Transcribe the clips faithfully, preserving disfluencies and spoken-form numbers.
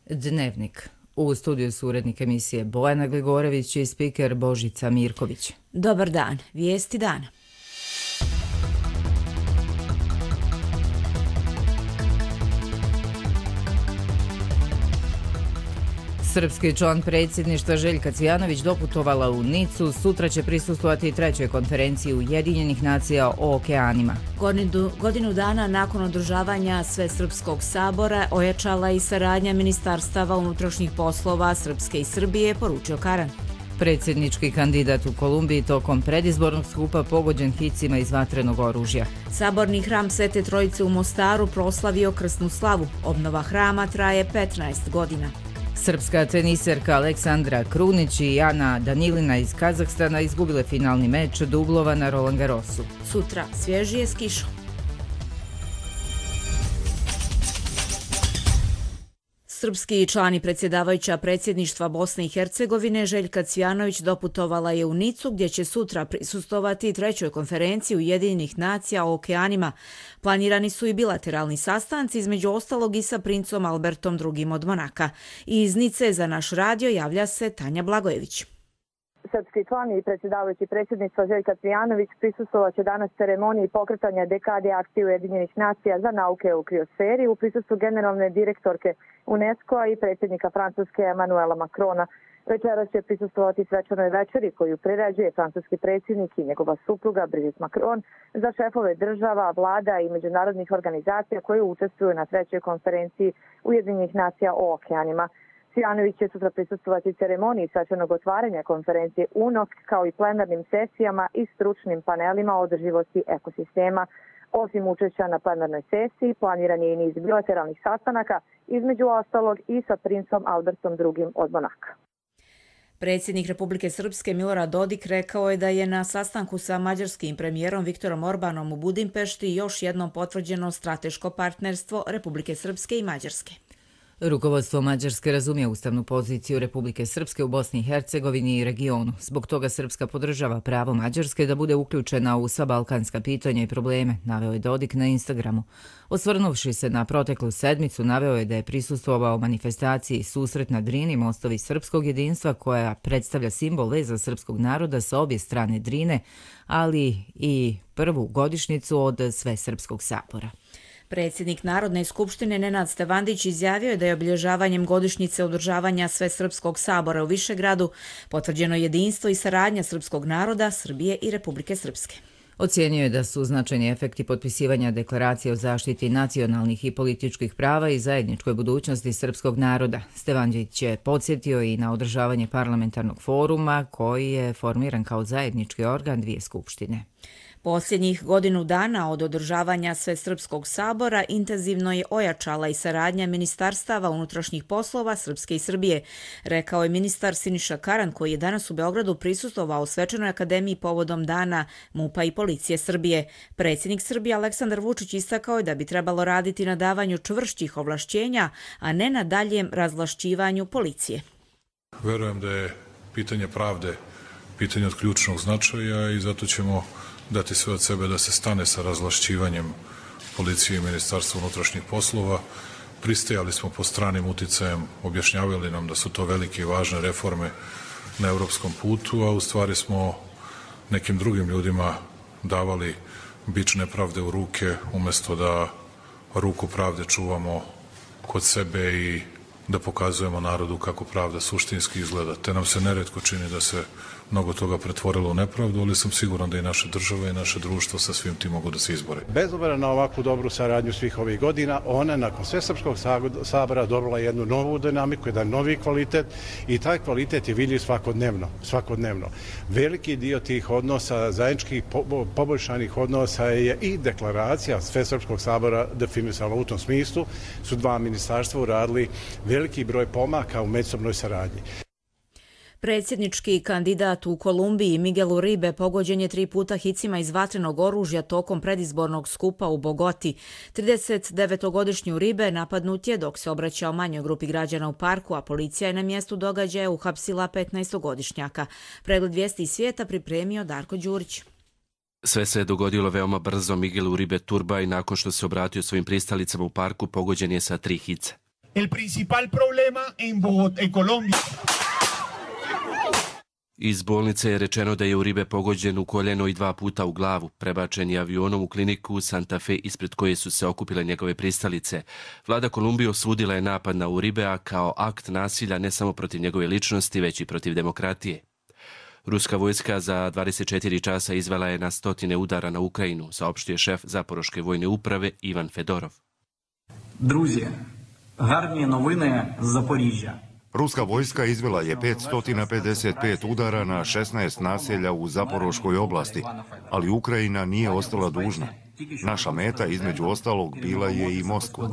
Dnevnik. U studiju su urednik emisije Bojana Gligorović i spiker Božica Mirković. Dobar dan, vijesti dana. Srpski član predsjedništva Željka Cvijanović doputovala u Nicu, sutra će prisustvovati trećoj konferenciji Ujedinjenih nacija o okeanima. Godinu, godinu dana nakon održavanja Svesrpskog sabora ojačala i saradnja ministarstava unutrašnjih poslova Srpske i Srbije, poručio Karan. Predsjednički kandidat u Kolumbiji tokom predizbornog skupa pogođen hicima iz vatrenog oružja. Saborni hram Svete Trojice u Mostaru proslavio krsnu slavu. Obnova hrama traje petnaest godina. Srpska teniserka Aleksandra Krunić i Ana Danilina iz Kazahstana izgubile finalni meč dublova na Roland Garrosu. Sutra svježije s kišom. Srpski član i predsjedavajuća predsjedništva Bosne i Hercegovine Željka Cvijanović doputovala je u Nicu gdje će sutra prisustovati trećoj konferenciji Ujedinjenih nacija o okeanima. Planirani su i bilateralni sastanci, između ostalog i sa princom Albertom drugim od Monaka. Iz Nice za naš radio javlja se Tanja Blagojević. Srpski član i predsjedavajući predsjedništva Željka Cvijanović prisustvovat će danas ceremoniji pokretanja dekade akcije Ujedinjenih nacija za nauke u kriosferi u prisustvu generalne direktorke UNESCO-a i predsjednika Francuske Emmanuela Macrona. Večeras će prisustvovati svečanoj večeri koju priređuje francuski predsjednik i njegova supruga Brigitte Macron za šefove država, vlada i međunarodnih organizacija koje učestvuju na trećoj konferenciji Ujedinjenih nacija o okeanima. Cvijanović će sutra prisustvovati ceremoniji svečanog otvaranja konferencije U N O C kao i plenarnim sesijama i stručnim panelima o održivosti ekosistema. Osim učešća na plenarnoj sesiji, planiran je i niz bilateralnih sastanaka, između ostalog i sa princom Albertom drugim od Monaka. Predsjednik Republike Srpske Milorad Dodik rekao je da je na sastanku sa mađarskim premijerom Viktorom Orbanom u Budimpešti još jednom potvrđeno strateško partnerstvo Republike Srpske i Mađarske. Rukovodstvo Mađarske razumije ustavnu poziciju Republike Srpske u Bosni i Hercegovini i regionu. Zbog toga Srpska podržava pravo Mađarske da bude uključena u sva balkanska pitanja i probleme, naveo je Dodik na Instagramu. Osvrnuvši se na proteklu sedmicu, naveo je da je prisustvovao manifestaciji Susret na Drini, mostovi srpskog jedinstva, koja predstavlja simbol veza srpskog naroda sa obje strane Drine, ali i prvu godišnjicu od Svesrpskog sabora. Predsjednik Narodne skupštine Nenad Stevandić izjavio je da je obilježavanjem godišnjice održavanja Svesrpskog sabora u Višegradu potvrđeno jedinstvo i saradnja srpskog naroda, Srbije i Republike Srpske. Ocijenio je da su značajni efekti potpisivanja deklaracije o zaštiti nacionalnih i političkih prava i zajedničkoj budućnosti srpskog naroda. Stevandić je podsjetio i na održavanje parlamentarnog foruma koji je formiran kao zajednički organ dvije skupštine. Posljednjih godinu dana od održavanja Svesrpskog sabora intenzivno je ojačala i saradnja ministarstava unutrašnjih poslova Srpske i Srbije, rekao je ministar Siniša Karan koji je danas u Beogradu prisustvovao svečanoj akademiji povodom dana MUP-a i Policije Srbije. Predsjednik Srbije Aleksandar Vučić istakao je da bi trebalo raditi na davanju čvršćih ovlašćenja, a ne na daljem razvlašćivanju policije. Verujem da je pitanje pravde pitanje od ključnog značaja i zato ćemo dati sve od sebe da se stane sa razvlašćivanjem policije i ministarstva unutrašnjih poslova. Pristajali smo pod stranim uticajem, objašnjavali nam da su to velike i važne reforme na evropskom putu, a u stvari smo nekim drugim ljudima davali bič nepravde u ruke umjesto da ruku pravde čuvamo kod sebe i da pokazujemo narodu kako pravda suštinski izgleda. Te nam se neretko čini da se mnogo toga pretvorilo u nepravdu, ali sam siguran da i naše države i naše društvo sa svim tim mogu da se izbore. Bez obzira na ovakvu dobru saradnju svih ovih godina, ona nakon Svesrpskog sabora dobila jednu novu dinamiku, jedan novi kvalitet i taj kvalitet je vidljiv svakodnevno. svakodnevno. Veliki dio tih odnosa, zajedničkih poboljšanih odnosa je i deklaracija Svesrpskog sabora definisala u tom smislu. Su dva ministarstva uradili veliki broj pomaka u međusobnoj saradnji. Predsjednički kandidat u Kolumbiji Miguel Uribe pogođen je tri puta hicima iz vatrenog oružja tokom predizbornog skupa u Bogoti. trideset devetogodišnji Uribe napadnut je dok se obraćao manjoj grupi građana u parku, a policija je na mjestu događaja uhapsila petnaestogodišnjaka. Pregled vijesti iz svijeta pripremio Darko Đurić. Sve se je dogodilo veoma brzo. Miguel Uribe Turbay, nakon što se obratio svojim pristalicama u parku, pogođen je sa tri hice. el principal problema en Bogotá, en Colombia. Iz bolnice je rečeno da je Uribe pogođen u koljeno i dva puta u glavu. Prebačen je avionom u kliniku Santa Fe ispred koje su se okupile njegove pristalice. Vlada Kolumbije osudila je napad na Uribea kao akt nasilja ne samo protiv njegove ličnosti, već i protiv demokratije. Ruska vojska za dvadeset četiri časa izvela je na stotine udara na Ukrajinu, saopštio šef Zaporoške vojne uprave Ivan Fedorov. Друзі, гарні новини з Запоріжжя. Ruska vojska izvela je petsto pedeset pet udara na šesnaest naselja u Zaporoškoj oblasti, ali Ukrajina nije ostala dužna. Naša meta, između ostalog, bila je i Moskva.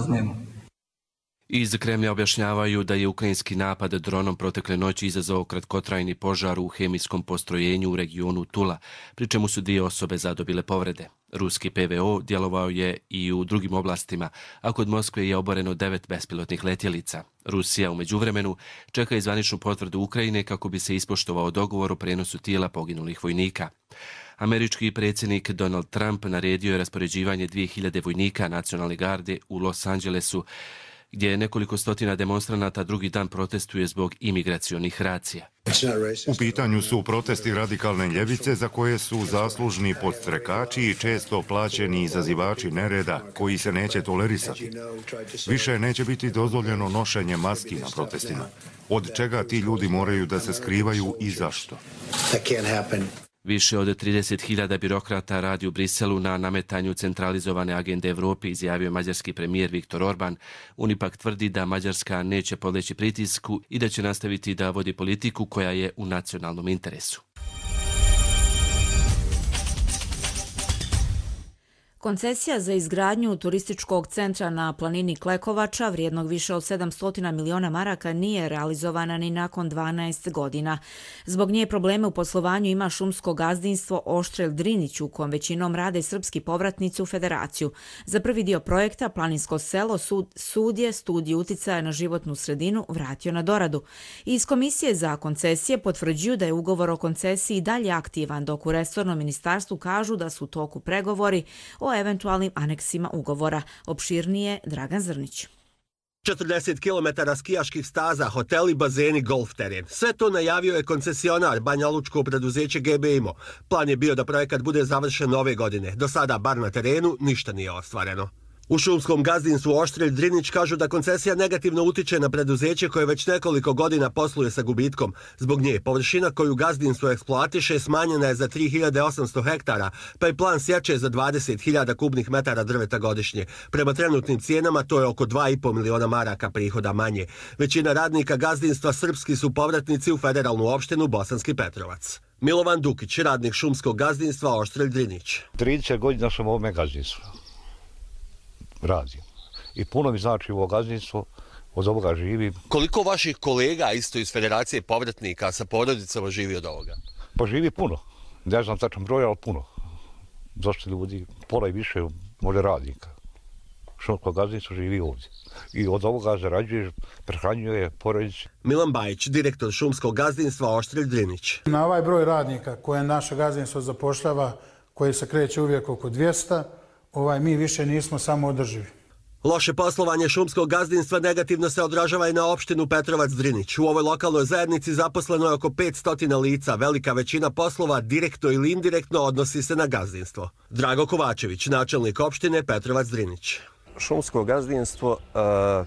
Iz Kremlja objašnjavaju da je ukrajinski napad dronom protekle noći izazvao kratkotrajni požar u hemijskom postrojenju u regionu Tula, pri čemu su dvije osobe zadobile povrede. Ruski P V O djelovao je i u drugim oblastima, a kod Moskve je oboreno devet bespilotnih letjelica. Rusija u međuvremenu čeka i zvaničnu potvrdu Ukrajine kako bi se ispoštovao dogovor o prenosu tijela poginulih vojnika. Američki predsjednik Donald Trump naredio je raspoređivanje dvije hiljade vojnika nacionalne garde u Los Angelesu, gdje je nekoliko stotina demonstranata drugi dan protestuje zbog imigracionih racija. U pitanju su protesti radikalne ljevice za koje su zaslužni podstrekači i često plaćeni izazivači nereda koji se neće tolerisati. Više neće biti dozvoljeno nošenje maski na protestima, od čega ti ljudi moraju da se skrivaju i zašto. Više od trideset hiljada birokrata radi u Briselu na nametanju centralizovane agende Evrope, izjavio mađarski premijer Viktor Orban. On ipak tvrdi da Mađarska neće podleći pritisku i da će nastaviti da vodi politiku koja je u nacionalnom interesu. Koncesija za izgradnju turističkog centra na planini Klekovača, vrijednog više od sedamsto miliona maraka, nije realizovana ni nakon dvanaest godina. Zbog nje probleme u poslovanju ima šumsko gazdinstvo Oštrelj Drinić, u kojem većinom rade srpski povratnici u federaciju. Za prvi dio projekta, Planinsko selo, sud, sud je studiju uticaja na životnu sredinu vratio na doradu. Iz Komisije za koncesije potvrđuju da je ugovor o koncesiji dalje aktivan, dok u resornom ministarstvu kažu da su u toku pregovori o eventualnim aneksima ugovora. Opširnije Dragan Zrnić. četrdeset kilometara skijaških staza, hoteli, bazeni, golf teren. Sve to najavio je koncesionar banjalučko preduzeće G B IMO. Plan je bio da projekat bude završen ove godine. Do sada, bar na terenu, ništa nije ostvareno. U šumskom gazdinstvu Oštrelj Drinić kažu da koncesija negativno utiče na preduzeće koje već nekoliko godina posluje sa gubitkom. Zbog nje površina koju gazdinstvo eksploatiše smanjena je za tri hiljade osamsto hektara, pa je plan sječe za dvadeset hiljada kubnih metara drveta godišnje. Prema trenutnim cijenama to je oko dva i po miliona maraka prihoda manje. Većina radnika gazdinstva srpski su povratnici u federalnu opštinu Bosanski Petrovac. Milovan Dukić, radnik šumskog gazdinstva Oštrelj Drinić. trideset godina sam u ovome gazdinstvu radim. I puno mi znači ovo gazdinstvo, od ovoga živim. Koliko vaših kolega isto iz Federacije povratnika sa porodicama živi od ovoga? Pa živi puno. Ne znam tačan broj, ali puno. Dosta ljudi, pola i više, može radnika. Šumsko gazdinstvo živi ovdje. I od ovoga zarađuje, prehranjuje porodice. Milan Bajić, direktor šumskog gazdinstva Oštrelj Drinić. Na ovaj broj radnika koje naše gazdinstvo zapošljava, koji se kreće uvijek oko dvjesto, ovaj, mi više nismo samo održivi. Loše poslovanje šumskog gazdinstva negativno se odražava i na opštinu Petrovac Drinić. U ovoj lokalnoj zajednici zaposleno je oko petsto lica. Velika većina poslova direktno ili indirektno odnosi se na gazdinstvo. Drago Kovačević, načelnik opštine Petrovac Drinić. Šumsko gazdinstvo a,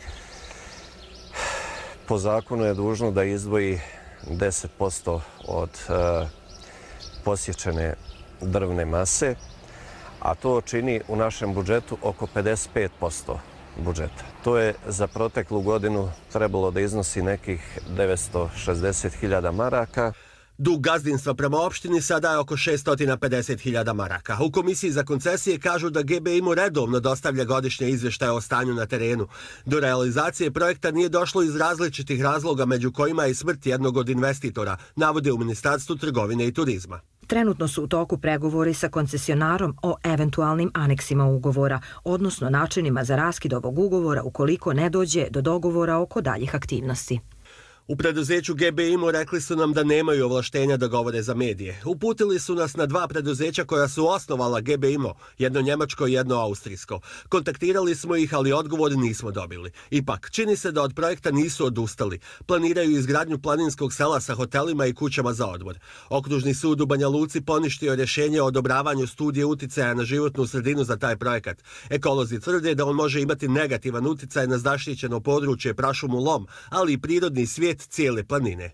po zakonu je dužno da izdvoji deset posto od a, posjećene drvne mase, a to čini u našem budžetu oko pedeset pet posto budžeta. To je za proteklu godinu trebalo da iznosi nekih devetsto šezdeset hiljada maraka. Dug gazdinstva prema opštini sada je oko šeststo pedeset hiljada maraka. U Komisiji za koncesije kažu da G B IMO redovno dostavlja godišnje izvještaje o stanju na terenu. Do realizacije projekta nije došlo iz različitih razloga, među kojima je i smrt jednog od investitora, navode u Ministarstvu trgovine i turizma. Trenutno su u toku pregovori sa koncesionarom o eventualnim aneksima ugovora, odnosno načinima za raskid ovog ugovora ukoliko ne dođe do dogovora oko daljih aktivnosti. U preduzeću G B I M O rekli su nam da nemaju ovlaštenja da govore za medije. Uputili su nas na dva preduzeća koja su osnovala G B I M O, jedno njemačko i jedno austrijsko. Kontaktirali smo ih, ali odgovor nismo dobili. Ipak, čini se da od projekta nisu odustali. Planiraju izgradnju planinskog sela sa hotelima i kućama za odmor. Okružni sud u Banja Luci poništio rješenje o odobravanju studije uticaja na životnu sredinu za taj projekat. Ekolozi tvrde da on može imati negativan uticaj na zaštićeno područje prašumu Lom, ali i prirodni svijet cijele planine.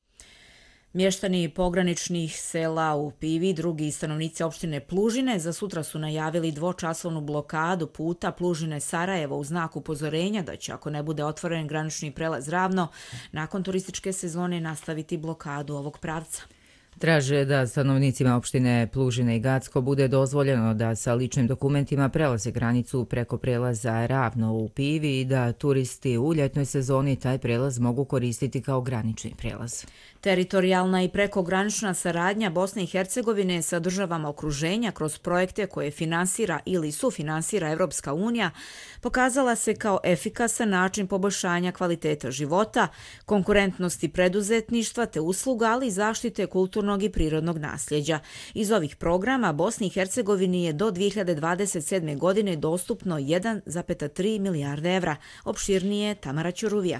Mještani pograničnih sela u Pivi i drugi stanovnici opštine Plužine za sutra su najavili dvočasovnu blokadu puta Plužine-Sarajevo u znak upozorenja da će, ako ne bude otvoren granični prelaz Ravno, nakon turističke sezone nastaviti blokadu ovog pravca. Traže da stanovnicima opštine Plužine i Gacko bude dozvoljeno da sa ličnim dokumentima prelaze granicu preko prelaza Ravno u Pivi i da turisti u ljetnoj sezoni taj prelaz mogu koristiti kao granični prelaz. Teritorijalna i prekogranična saradnja Bosne i Hercegovine sa državama okruženja kroz projekte koje finansira ili sufinansira Evropska unija pokazala se kao efikasan način poboljšanja kvaliteta života, konkurentnosti preduzetništva te usluga, ali i zaštite kulturnog i prirodnog nasljeđa. Iz ovih programa Bosni i Hercegovini je do dvije hiljade dvadeset sedme. godine dostupno jedan zarez tri milijarde evra. Opširnije Tamara Ćuruvija.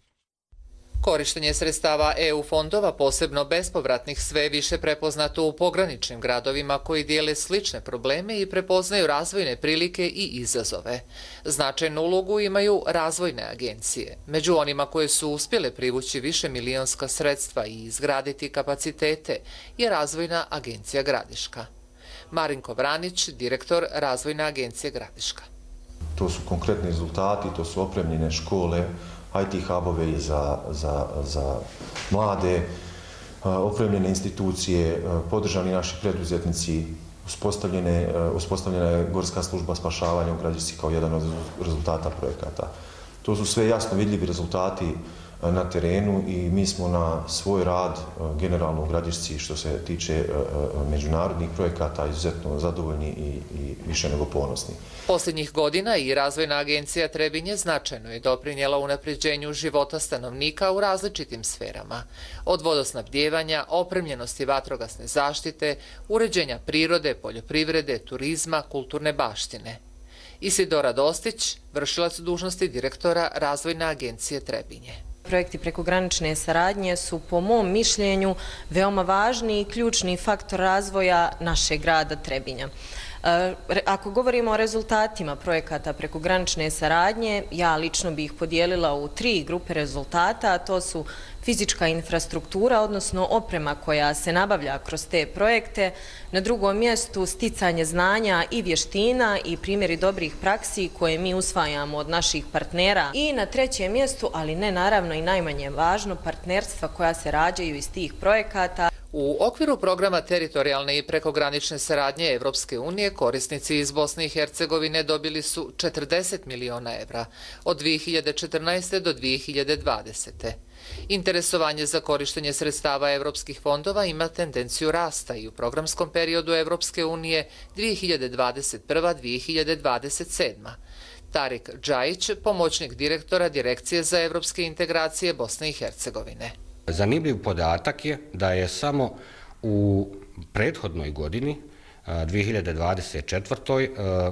Korištenje sredstava E U fondova, posebno bespovratnih, sve više prepoznato u pograničnim gradovima koji dijele slične probleme i prepoznaju razvojne prilike i izazove. Značajnu ulogu imaju razvojne agencije. Među onima koje su uspjele privući više milionska sredstva i izgraditi kapacitete je Razvojna agencija Gradiška. Marinko Vranić, direktor Razvojne agencije Gradiška. To su konkretni rezultati, to su opremljene škole, I T hubove za, za, za mlade, opremljene institucije, podržani naši preduzetnici, uspostavljene, uspostavljena je Gorska služba spašavanja u Gradišci kao jedan od rezultata projekata. To su sve jasno vidljivi rezultati na terenu i mi smo na svoj rad generalno u Gradišci što se tiče međunarodnih projekata izuzetno zadovoljni i, i više nego ponosni. Posljednjih godina i Razvojna agencija Trebinje značajno je doprinijela unapređenju života stanovnika u različitim sferama. Od vodosnabdjevanja, opremljenosti vatrogasne zaštite, uređenja prirode, poljoprivrede, turizma, kulturne baštine. Isidora Dostić, vršilac dužnosti direktora Razvojne agencije Trebinje. Projekti prekogranične saradnje su po mom mišljenju veoma važni i ključni faktor razvoja našeg grada Trebinja. Ako govorimo o rezultatima projekata prekogranične saradnje, ja lično bih ih podijelila u tri grupe rezultata, a to su fizička infrastruktura, odnosno oprema koja se nabavlja kroz te projekte, na drugom mjestu sticanje znanja i vještina i primjeri dobrih praksi koje mi usvajamo od naših partnera i na trećem mjestu, ali ne naravno i najmanje važno, partnerstva koja se rađaju iz tih projekata. U okviru programa teritorijalne i prekogranične saradnje Evropske unije korisnici iz Bosne i Hercegovine dobili su četrdeset miliona evra od dvije hiljade četrnaeste. do dvije hiljade dvadesete. Interesovanje za korištenje sredstava evropskih fondova ima tendenciju rasta i u programskom periodu Evropske unije dvije hiljade dvadeset prva do dvije hiljade dvadeset sedma. Tarik Džajić, pomoćnik direktora Direkcije za evropske integracije Bosne i Hercegovine. Zanimljiv podatak je da je samo u prethodnoj godini, dvije hiljade dvadeset četvrtoj.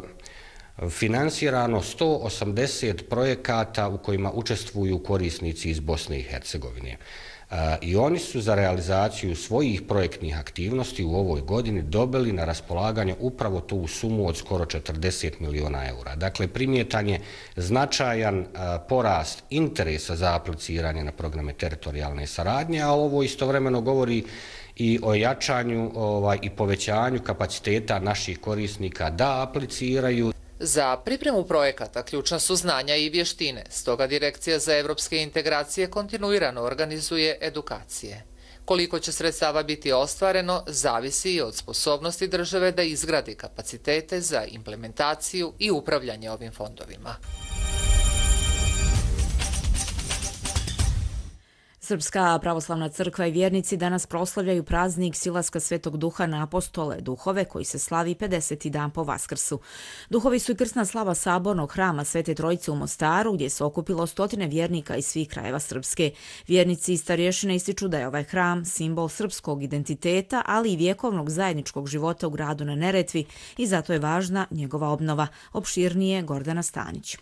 finansirano sto osamdeset projekata u kojima učestvuju korisnici iz Bosne i Hercegovine. I oni su za realizaciju svojih projektnih aktivnosti u ovoj godini dobili na raspolaganje upravo tu sumu od skoro četrdeset miliona eura. Dakle, primjetan je značajan porast interesa za apliciranje na programe teritorijalne saradnje, a ovo istovremeno govori i o jačanju ovaj, i povećanju kapaciteta naših korisnika da apliciraju. Za pripremu projekata ključna su znanja i vještine, stoga Direkcija za evropske integracije kontinuirano organizuje edukacije. Koliko će sredstava biti ostvareno, zavisi i od sposobnosti države da izgradi kapacitete za implementaciju i upravljanje ovim fondovima. Srpska pravoslavna crkva i vjernici danas proslavljaju praznik silaska Svetog Duha na apostole duhove koji se slavi pedeseti dan po Vaskrsu. Duhovi su i krsna slava sabornog hrama Svete Trojice u Mostaru gdje se okupilo stotine vjernika iz svih krajeva Srpske. Vjernici i starješine ističu da je ovaj hram simbol srpskog identiteta, ali i vjekovnog zajedničkog života u gradu na Neretvi i zato je važna njegova obnova. Opširnije Gordana Stanić.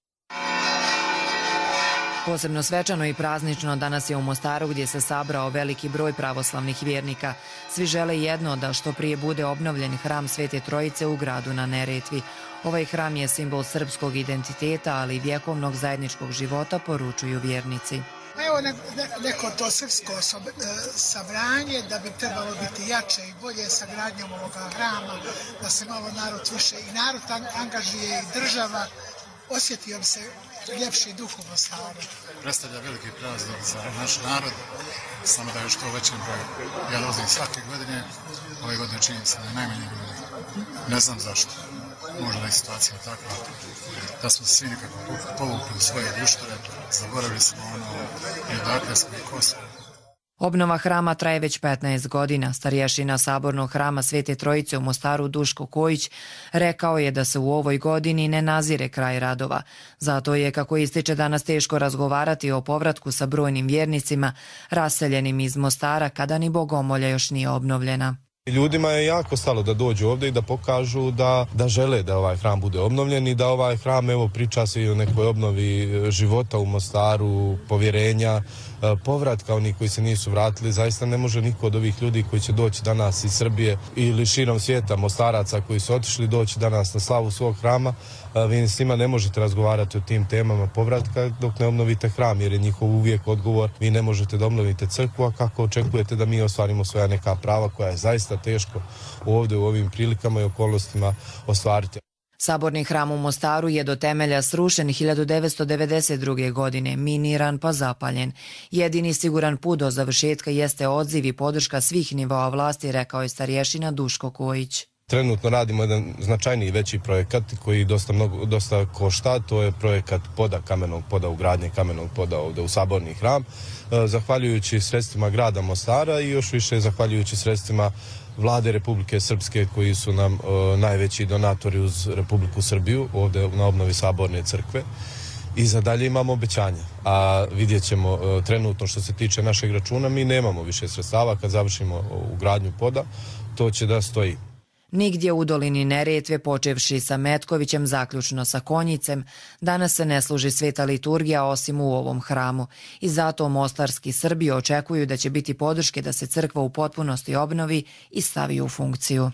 Posebno svečano i praznično danas je u Mostaru gdje se sabrao veliki broj pravoslavnih vjernika. Svi žele jedno da što prije bude obnovljen hram Svete Trojice u gradu na Neretvi. Ovaj hram je simbol srpskog identiteta, ali i vjekovnog zajedničkog života, poručuju vjernici. Evo ne, ne, neko to srpsko sabranje da bi trebalo biti jače i bolje sa gradnjom ovoga hrama, da se malo narod više i narod angažuje i država. Osjetio bi se ljepši duh u Mostaru. Predstavlja veliki praznik za naš narod, samo da je što većem broju. Ja dolazim svake godine, ove godine čini se da je najmanje ljudi. Ne znam zašto. Možda je situacija takva da smo svi nekako povukli u svoje društve, zaboravili smo ono i odakle smo i ko smo. Obnova hrama traje već petnaest godina. Starješina sabornog hrama Svete Trojice u Mostaru Duško Kojić rekao je da se u ovoj godini ne nazire kraj radova. Zato je, kako ističe, danas teško razgovarati o povratku sa brojnim vjernicima raseljenim iz Mostara kada ni Bogomolja još nije obnovljena. Ljudima je jako stalo da dođu ovdje i da pokažu da, da žele da ovaj hram bude obnovljen i da ovaj hram, evo, priča se i o nekoj obnovi života u Mostaru, povjerenja, povratka onih koji se nisu vratili. Zaista ne može niko od ovih ljudi koji će doći danas iz Srbije ili širom svijeta, Mostaraca koji su otišli, doći danas na slavu svog hrama. Vi s njima ne možete razgovarati o tim temama povratka dok ne obnovite hram, jer je njihov uvijek odgovor: vi ne možete da obnovite crkvu, a kako očekujete da mi ostvarimo svoja neka prava koja je zaista teško ovdje u ovim prilikama i okolnostima ostvariti. Saborni hram u Mostaru je do temelja srušen hiljadu devetsto devedeset druge. godine, miniran pa zapaljen. Jedini siguran put do završetka jeste odziv i podrška svih nivoa vlasti, rekao je starješina Duško Kojić. Trenutno radimo jedan značajniji veći projekat koji dosta, mnogo, dosta košta, to je projekat poda, kamenog poda, ugradnje kamenog poda ovdje u saborni hram. Zahvaljujući sredstvima grada Mostara i još više zahvaljujući sredstvima Vlade Republike Srpske koji su nam uh, najveći donatori uz Republiku Srbiju ovdje na obnovi saborne crkve. I za dalje imamo obećanja, a vidjet ćemo uh, trenutno što se tiče našeg računa, mi nemamo više sredstava. Kad završimo ugradnju poda, to će da stoji. Nigdje u dolini Neretve, počevši sa Metkovićem, zaključno sa Konjicem, danas se ne služi sveta liturgija osim u ovom hramu. I zato mostarski Srbi očekuju da će biti podrške da se crkva u potpunosti obnovi i stavi u funkciju.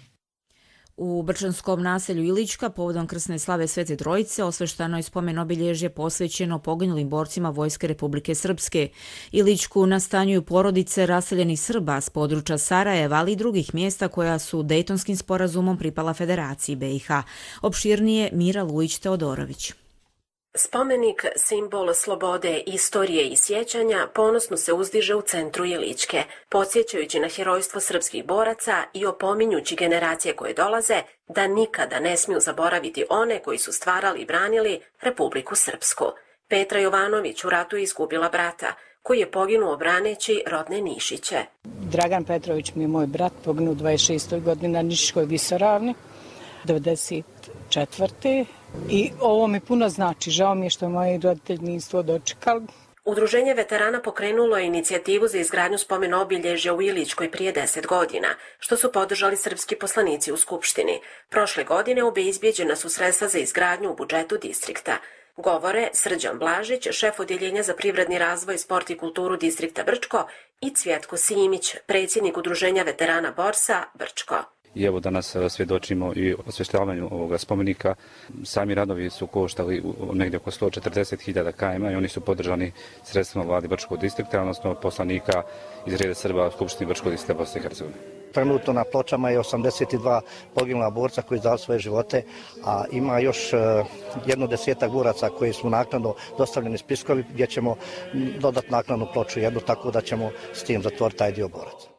U brčanskom naselju Ilička povodom krsne slave Svete Trojice osveštano je spomen obilježje posvećeno poginulim borcima Vojske Republike Srpske. Iličku nastanjuju porodice raseljenih Srba s područja Sarajeva, ali i drugih mjesta koja su Dejtonskim sporazumom pripala Federaciji B i H. Opširnije Mira Lujić-Teodorović. Spomenik, simbol slobode, istorije i sjećanja, ponosno se uzdiže u centru Iličke, podsjećajući na herojstvo srpskih boraca i opominjući generacije koje dolaze da nikada ne smiju zaboraviti one koji su stvarali i branili Republiku Srpsku. Petra Jovanović u ratu je izgubila brata, koji je poginuo braneći rodne Nišiće. Dragan Petrović mi je moj brat, poginuo dvadeset šeste godine na Nišiškoj visoravni, devedeset četvrte. I ovo mi puno znači, žao mi je što moji roditelji nisu to dočekali. Udruženje veterana pokrenulo je inicijativu za izgradnju spomen obilježja u Iličkoj prije deset godina, što su podržali srpski poslanici u Skupštini. Prošle godine obezbijeđena su sredstva za izgradnju u budžetu distrikta. Govore Srđan Blažić, šef odjeljenja za privredni razvoj, sport i kulturu distrikta Brčko, i Cvjetko Simić, predsjednik Udruženja veterana Borsa Brčko. I evo danas svjedočimo i osvještavanju ovoga spomenika. Sami radovi su koštali negdje oko sto četrdeset hiljada km i oni su podržani sredstvima vladi Brčkog distrikta, odnosno poslanika iz reda Srba u Skupštini Brčkog distrikta Bosne i Hercegovine. Trenutno na pločama je osamdeset dva poginula borca koji dali svoje živote, a ima još jedno desetak boraca koji su naknadno dostavljeni spiskovi gdje ćemo dodati naknadnu ploču jednu, tako da ćemo s tim zatvoriti taj dio boraca.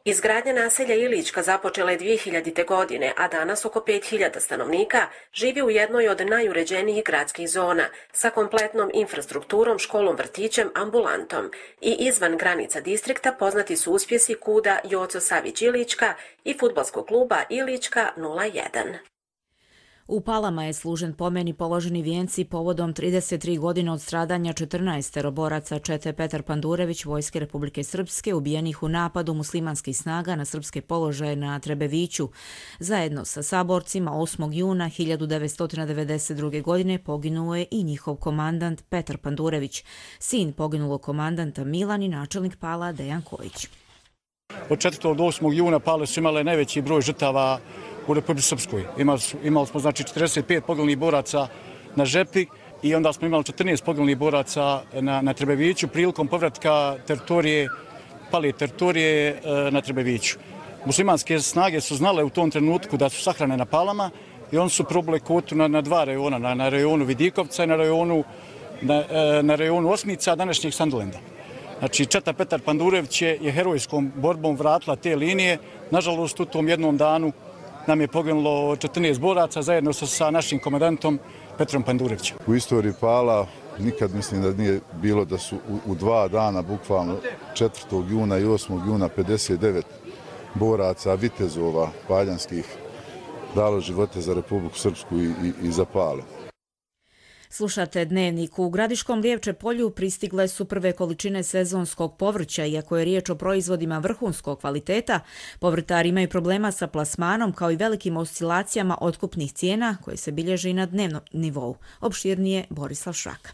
Izgradnja naselja Ilička započela je dvije hiljadite. godine, a danas oko pet hiljada stanovnika živi u jednoj od najuređenijih gradskih zona sa kompletnom infrastrukturom, školom, vrtićem, ambulantom. I izvan granica distrikta poznati su uspjesi KUD-a Joco Savić Ilička i fudbalskog kluba Ilička nula jedan. U Palama je služen pomen i položeni vijenci povodom trideset tri godine od stradanja četrnaestero boraca čete Petar Pandurević Vojske Republike Srpske ubijenih u napadu muslimanskih snaga na srpske položaje na Trebeviću. Zajedno sa saborcima osmog juna hiljadu devetsto devedeset druge. godine poginuo je i njihov komandant Petar Pandurević, sin poginulog komandanta Milan i načelnik Pala Dejan Kojić. Od četvrtog do osmog juna Pale su imale najveći broj žrtava u Republici Srpskoj. Imali, imali smo znači četrdeset pet poginulih boraca na Žepi i onda smo imali četrnaest poginulih boraca na, na Trebeviću prilikom povratka teritorije, pale teritorije na Trebeviću. Muslimanske snage su znale u tom trenutku da su sahrane na Palama i oni su probali kvotu na, na dva rejona, na, na rejonu Vidikovca i na rejonu, na, na rejonu Osmica današnjeg Sandlenda. Znači, četa Petar Pandurević je herojskom borbom vratila te linije. Nažalost, u tom jednom danu nam je poginulo četrnaest boraca zajedno sa, sa našim komandantom Petrom Pandurevićem. U istoriji Pala nikad mislim da nije bilo da su u, u dva dana, bukvalno četvrtog juna i osmog juna, pedeset devet boraca, vitezova paljanskih dalo živote za Republiku Srpsku i, i, i za Pale. Slušate Dnevnik. U Gradiškom Lijevče polju pristigle su prve količine sezonskog povrća. Iako je riječ o proizvodima vrhunskog kvaliteta, povrtari imaju problema sa plasmanom kao i velikim oscilacijama otkupnih cijena koje se bilježe i na dnevnom nivou. Opširnije Borislav Šraka.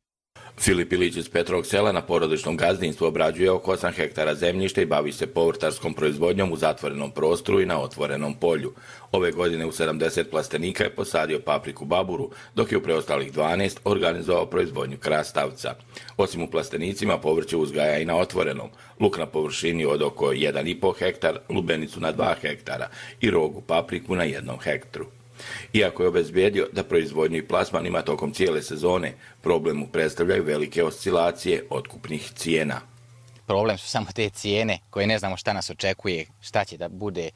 Filip Ilić iz Petrovog Sela na porodičnom gazdinstvu obrađuje oko osam hektara zemljišta i bavi se povrtarskom proizvodnjom u zatvorenom prostoru i na otvorenom polju. Ove godine u sedamdeset plastenika je posadio papriku baburu, dok je u preostalih dvanaest organizovao proizvodnju krastavca. Osim u plastenicima, povrće uzgaja i na otvorenom. Luk na površini od oko jedan i po hektar, lubenicu na dva hektara i rogu papriku na jednom hektru. Iako je obezbijedio da proizvodnju i plasman ima tokom cijele sezone, problem mu predstavljaju velike oscilacije otkupnih cijena. Problem su samo te cijene koje ne znamo šta nas očekuje, šta će da bude,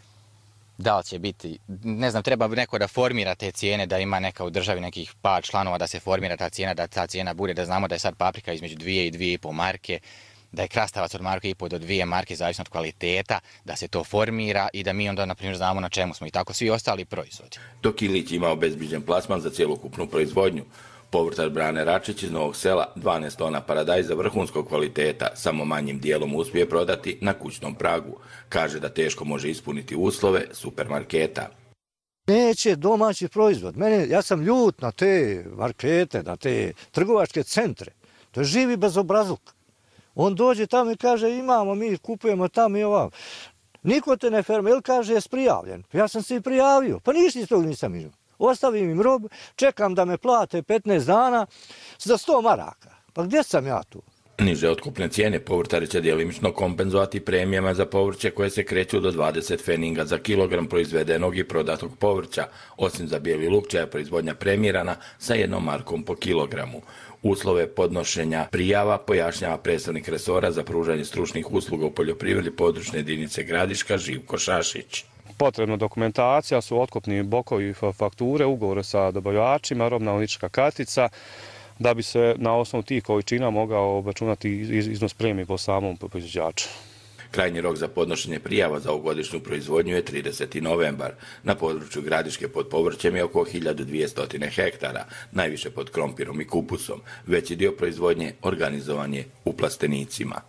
da li će biti, ne znam, treba neko da formira te cijene, da ima neka u državi nekih par članova da se formira ta cijena, da ta cijena bude, da znamo da je sad paprika između dvije i dvije i po marke, da je krastavac od marke i po do dvije marke, zavisno od kvaliteta, da se to formira i da mi onda, na primjer, znamo na čemu smo i tako svi ostali proizvodi. Dok Ilić ima obezbiđen plasman za cjelokupnu proizvodnju, povrtar Brane Račić iz Novog Sela dvanaest tona paradajza vrhunskog kvaliteta samo manjim dijelom uspije prodati na kućnom pragu. Kaže da teško može ispuniti uslove supermarketa. Neće domaći proizvod. Mene, ja sam ljut na te markete, na te trgovačke centre. To je živi bezobrazluk. On dođe tamo i kaže imamo, mi kupujemo tamo i ovamo. Niko te ne ferma, ili kaže je prijavljen. Ja sam se i prijavio, pa ništa iz tog nisam imao. Ostavim im robu, čekam da me plate petnaest dana za sto maraka. Pa gdje sam ja tu? Niže otkupne cijene povrtari će djelimično kompenzovati premijama za povrće koje se kreću do dvadeset feninga za kilogram proizvedenog i prodatog povrća, osim za bijeli luk čija je proizvodnja premirana sa jednom markom po kilogramu. Uslove podnošenja prijava pojašnjava predstavnik resora za pružanje stručnih usluga u poljoprivredi područne jedinice Gradiška Živko Šašić. Potrebna dokumentacija su otkupni blokovi fakture, ugovore sa dobavljačima, robna analitička kartica, da bi se na osnovu tih količina mogao obračunati iznos premije po samom proizvođaču. Krajnji rok za podnošenje prijava za ovogodišnju proizvodnju je trideseti novembar. Na području Gradiške pod povrćem je oko hiljadu dvjesto hektara, najviše pod krompirom i kupusom. Veći dio proizvodnje organizovan je u plastenicima.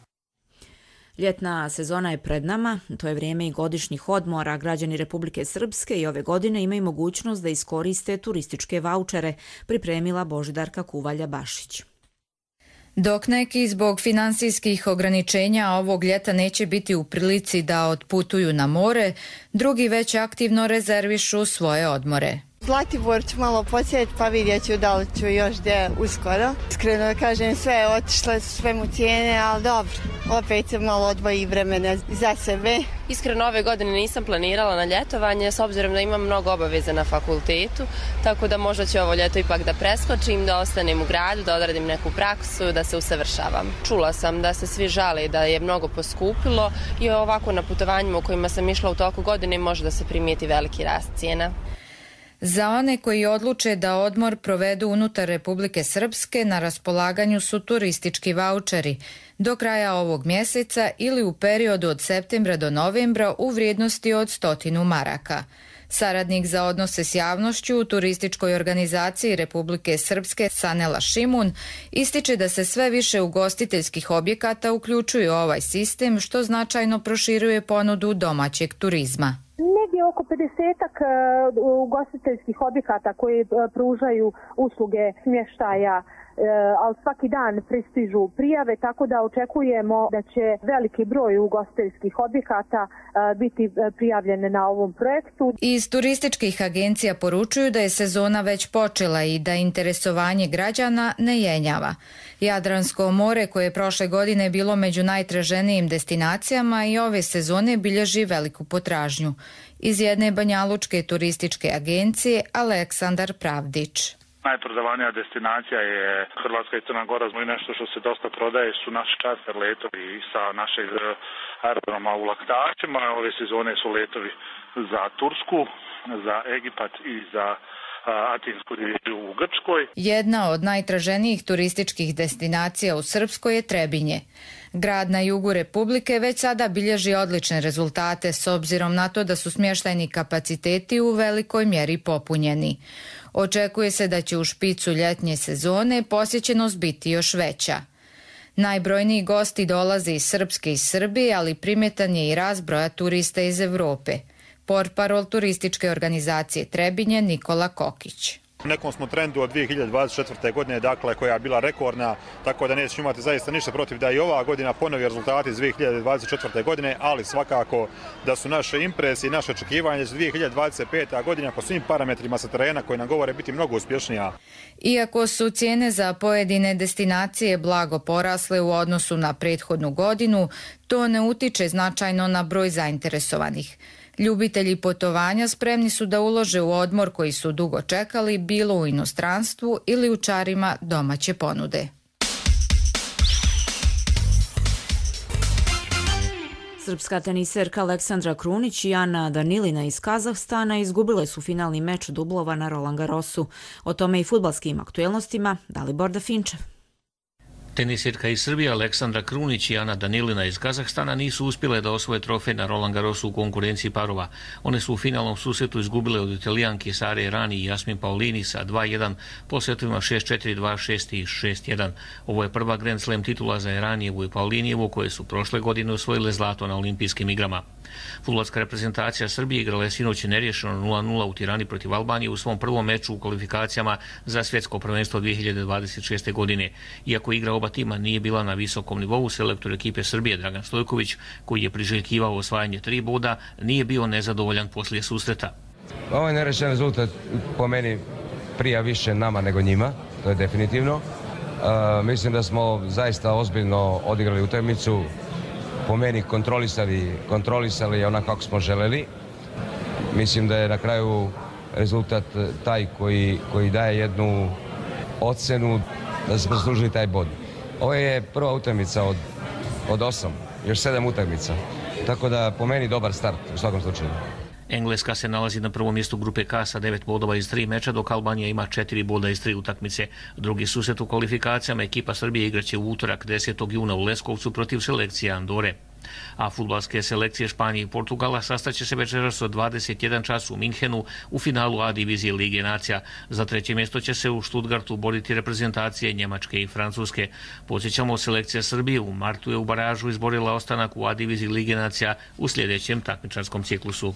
Ljetna sezona je pred nama, to je vrijeme i godišnjih odmora. Građani Republike Srpske i ove godine imaju mogućnost da iskoriste turističke vaučere, pripremila Božidarka Kuvalja-Bašić. Dok neki zbog finansijskih ograničenja ovog ljeta neće biti u prilici da otputuju na more, drugi već aktivno rezervišu svoje odmore. Zlatibor ću malo posjetiti pa vidjet ću da li ću još gdje uskoro. Iskreno da kažem, sve je otišle, sve mu cijene, ali dobro, opet se malo odvoji vremena za sebe. Iskreno ove godine nisam planirala na ljetovanje s obzirom da imam mnogo obaveza na fakultetu, tako da možda ću ovo ljeto ipak da preskočim, da ostanem u gradu, da odradim neku praksu, da se usavršavam. Čula sam da se svi žale da je mnogo poskupilo i ovako na putovanjima u kojima sam išla u toku godine može da se primijeti veliki rast cijena. Za one koji odluče da odmor provedu unutar Republike Srpske, na raspolaganju su turistički vaučeri do kraja ovog mjeseca ili u periodu od septembra do novembra u vrijednosti od stotinu maraka. Saradnik za odnose s javnošću u turističkoj organizaciji Republike Srpske Sanela Šimun ističe da se sve više ugostiteljskih objekata uključuju u ovaj sistem, što značajno proširuje ponudu domaćeg turizma. Negdje oko pedesetak ugostiteljskih objekata koji pružaju usluge smještaja, ali svaki dan pristižu prijave, tako da očekujemo da će veliki broj ugostiteljskih objekata biti prijavljene na ovom projektu. Iz turističkih agencija poručuju da je sezona već počela i da interesovanje građana ne jenjava. Jadransko more, koje je prošle godine bilo među najtraženijim destinacijama, i ove sezone bilježi veliku potražnju. Iz jedne banjalučke turističke agencije Aleksandar Pravdić. Najprodavanija destinacija je Hrvatska i Crna Gora, i nešto što se dosta prodaje su naši čarter letovi sa našeg aerodroma u Laktačima. Ove sezone su letovi za Tursku, za Egipat i za Atinsku diviziju u Grčkoj. Jedna od najtraženijih turističkih destinacija u Srpskoj je Trebinje. Grad na jugu Republike već sada bilježi odlične rezultate s obzirom na to da su smještajni kapaciteti u velikoj mjeri popunjeni. Očekuje se da će u špicu ljetnje sezone posjećenost biti još veća. Najbrojniji gosti dolaze iz Srpske i Srbije, ali primjetan je i rast broja turista iz Evrope. Portparol turističke organizacije Trebinje Nikola Kokić. U nekom smo trendu od dvije hiljade dvadeset četvrte. godine, dakle, koja je bila rekordna, tako da nećemo imati zaista ništa protiv da i ova godina ponovi rezultati iz dvije hiljade dvadeset četvrte. godine, ali svakako da su naše impresije i naše očekivanje za dvije hiljade dvadeset pete. godina po svim parametrima sa terena koji nam govore biti mnogo uspješnija. Iako su cijene za pojedine destinacije blago porasle u odnosu na prethodnu godinu, to ne utiče značajno na broj zainteresovanih. Ljubitelji putovanja spremni su da ulože u odmor koji su dugo čekali, bilo u inostranstvu ili u čarima domaće ponude. Srpska teniserka Aleksandra Krunić i Ana Danilina iz Kazahstana izgubile su finalni meč dublova na Roland Garrosu. O tome i fudbalskim aktuelnostima Dalibor Dafinčev. Tenisirka iz Srbije Aleksandra Krunić i Ana Danilina iz Kazahstana nisu uspjele da osvoje trofej na Roland Garrosu u konkurenciji parova. One su u finalnom susretu izgubile od Italijanki Sare Errani i Jasmin Paolini sa dva jedan po setovima šest četiri, dva šest i šest jedan. Ovo je prva Grand Slam titula za Erranijevu i Paolinijevu, koje su prošle godine osvojile zlato na olimpijskim igrama. Fudbalska reprezentacija Srbije igrala je sinoć neriješeno nula nula u Tirani protiv Albanije u svom prvom meču u kvalifikacijama za svjetsko prvenstvo dvije hiljade dvadeset šeste. godine. Iako igra oba tima nije bila na visokom nivou, selektor ekipe Srbije Dragan Stojković, koji je priželjkivao osvajanje tri boda, nije bio nezadovoljan poslije susreta. Ovo je nerešen rezultat po meni prija više nama nego njima, to je definitivno. Uh, mislim da smo zaista ozbiljno odigrali utakmicu, po meni kontrolisali, kontrolisali onako kako smo želeli. Mislim da je na kraju rezultat taj koji, koji daje jednu ocenu da smo zaslužili taj bod. Ovo je prva utakmica od, od osam, još sedam utakmica. Tako da po meni dobar start u svakom slučaju. Engleska se nalazi na prvom mjestu grupe K sa devet bodova iz tri meča, dok Albanija ima četiri boda iz tri utakmice. Drugi susret u kvalifikacijama ekipa Srbije igraće u utorak desetog juna u Leskovcu protiv selekcije Andore. A fudbalske selekcije Španije i Portugala sastaće se večeras od dvadeset jedan čas u Minhenu u finalu A divizije Lige nacija. Za treće mjesto će se u Stuttgartu boriti reprezentacije Njemačke i Francuske. Podsjećamo, selekcija Srbije u martu je u baražu izborila ostanak u A diviziji Lige nacija u sljedećem takmičarskom ciklusu.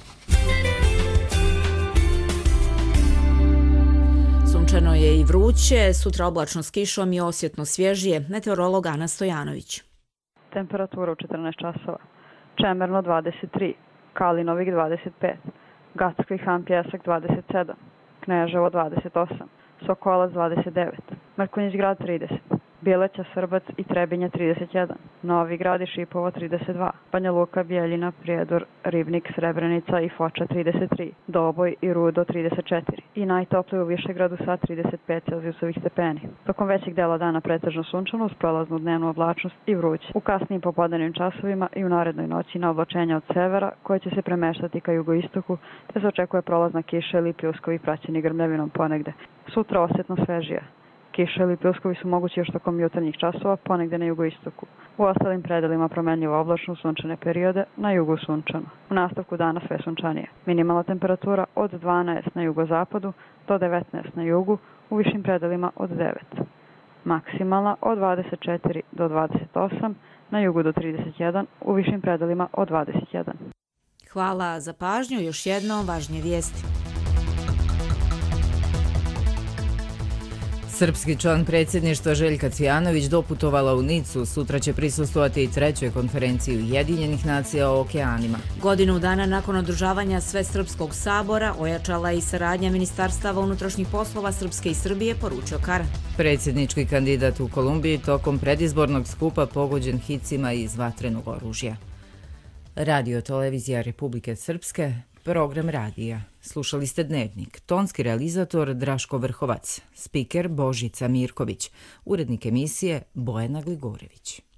Sunčano je i vruće, sutra oblačno s kišom i osjetno svježije. Meteorolog Ana Stojanović. Temperatura u četrnaest časova. Čemerno dvadeset tri, Kalinovik dvadeset pet, Gacko i Han Pjesak dvadeset sedam, Kneževo dvadeset osam, Sokolac dvadeset devet, Mrkonjić Grad trideset, Bileća, Srbac i Trebinje trideset jedan, Novi Grad i Šipovo trideset dva, Banja Luka, Bijeljina, Prijedor, Ribnik, Srebrenica i Foča trideset tri, Doboj i Rudo trideset četiri i najtoplije u Višegradu sa trideset pet Celzijusovih stepeni. Tokom većeg dela dana pretežno sunčano uz prolaznu dnevnu oblačnost i vruće. U kasnijim popodnevnim časovima i u narednoj noći na oblačenja od severa koje će se premeštati ka jugoistoku te se očekuje prolazna kiša ili pljuskovi praćeni grmljavinom ponegde. Sutra osjetno svežija. Kiša ili pljuskovi su mogući još tokom jutarnjih časova, ponegde na jugoistoku. U ostalim predelima promenljivo oblačno sunčane periode, na jugu sunčano. U nastavku dana sve sunčanije. Minimalna temperatura od dvanaest na jugozapadu do devetnaest na jugu, u višim predelima od devet. Maksimalna od dvadeset četiri do dvadeset osam, na jugu do trideset jedan, u višim predelima od dvadeset jedan. Hvala za pažnju, još jednom važnije vijesti. Srpski član predsjedništva Željka Cvijanović doputovala u Nicu. Sutra će prisustvovati i trećoj konferenciji Ujedinjenih nacija o okeanima. Godinu dana nakon održavanja Svesrpskog sabora ojačala i saradnja Ministarstava unutrašnjih poslova Srpske i Srbije, poručio Karan. Predsjednički kandidat u Kolumbiji tokom predizbornog skupa pogođen hicima iz vatrenog oružja. Radio televizija Republike Srpske, program radija. Slušali ste Dnevnik. Tonski realizator Draško Vrhovac, spiker Božica Mirković, urednik emisije Bojana Gligorević.